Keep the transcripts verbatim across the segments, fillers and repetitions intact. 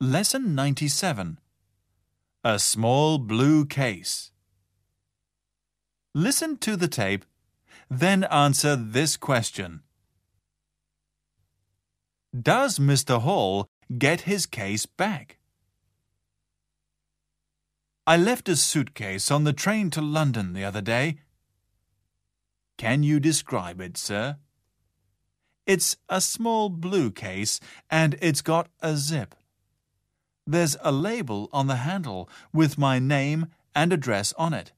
Lesson ninety-seven. A small blue case. Listen to the tape, then answer this question. Does Mister Hall get his case back? I left a suitcase on the train to London the other day. Can you describe it, sir? It's a small blue case and it's got a zip. There's a label on the handle with my name and address on it.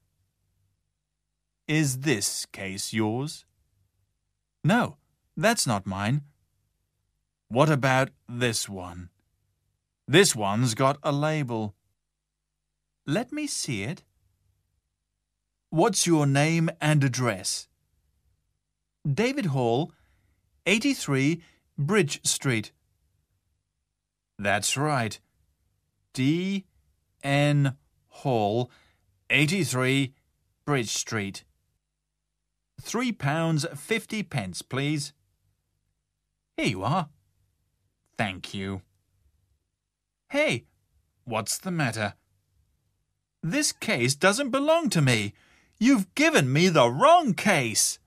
Is this case yours? No, that's not mine. What about this one? This one's got a label. Let me see it. What's your name and address? David Hall, eighty-three Bridge Street. That's right. D N Hall, eighty-three Bridge Street. Three pounds fifty pence, please. Here you are. Thank you. Hey, what's the matter? This case doesn't belong to me. You've given me the wrong case.